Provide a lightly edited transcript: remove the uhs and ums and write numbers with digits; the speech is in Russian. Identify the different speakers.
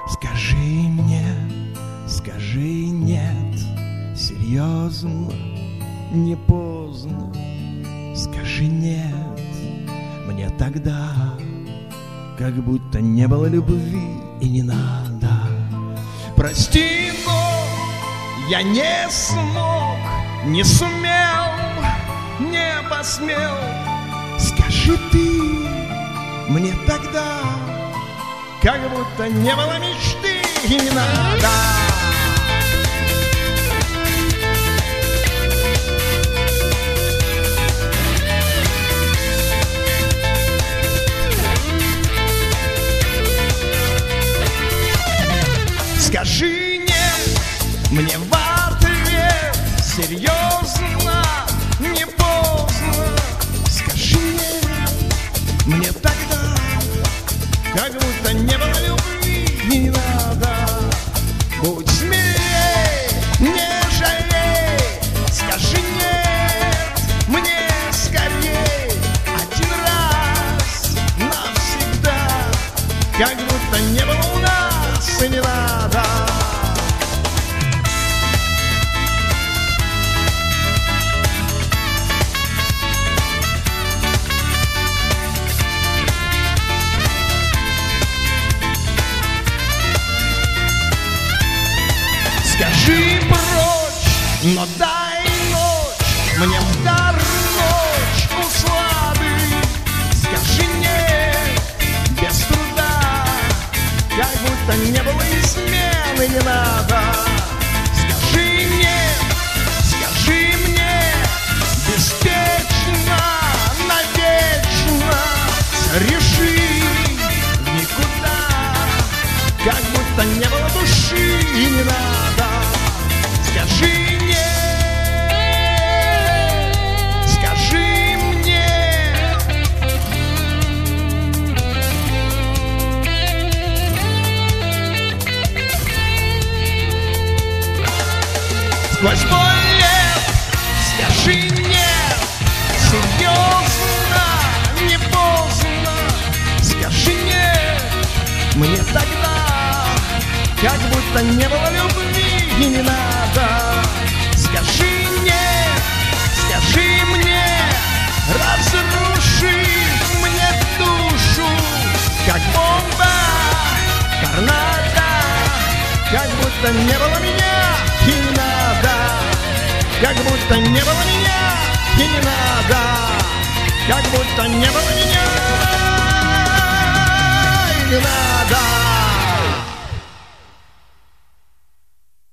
Speaker 1: Скажи мне, скажи нет, серьезно, не поздно. Скажи нет мне тогда, как будто не было любви и не надо. Прости, но я не смог, не сумел, не посмел. Скажи ты мне тогда, как будто не было мечты и не надо. Скажи нет мне в ответ, серьезно, не поздно. Скажи нет мне тогда, как будто не было любви и не надо. Будь смелей, не жалей, скажи нет мне скорей, один раз навсегда, как будто не было у нас и не надо. Скажи прочь, но дай ночь, мне в дар ночь услады. Скажи нет, без труда, как будто не было измены, не надо. Скажи нет, скажи мне, беспечно, навечно. Реши в никуда, как будто не было души и не надо. Скажи нет, скажи мне. Сквозь боль лет скажи нет, серьезно, не поздно. Скажи нет мне тогда, как будто не было любви и не надо. Скажи нет, скажи мне, разруши мне душу, как бомба, торнадо, как будто не было меня и не надо. Как будто не было меня и не надо. Как будто не было меня и не надо.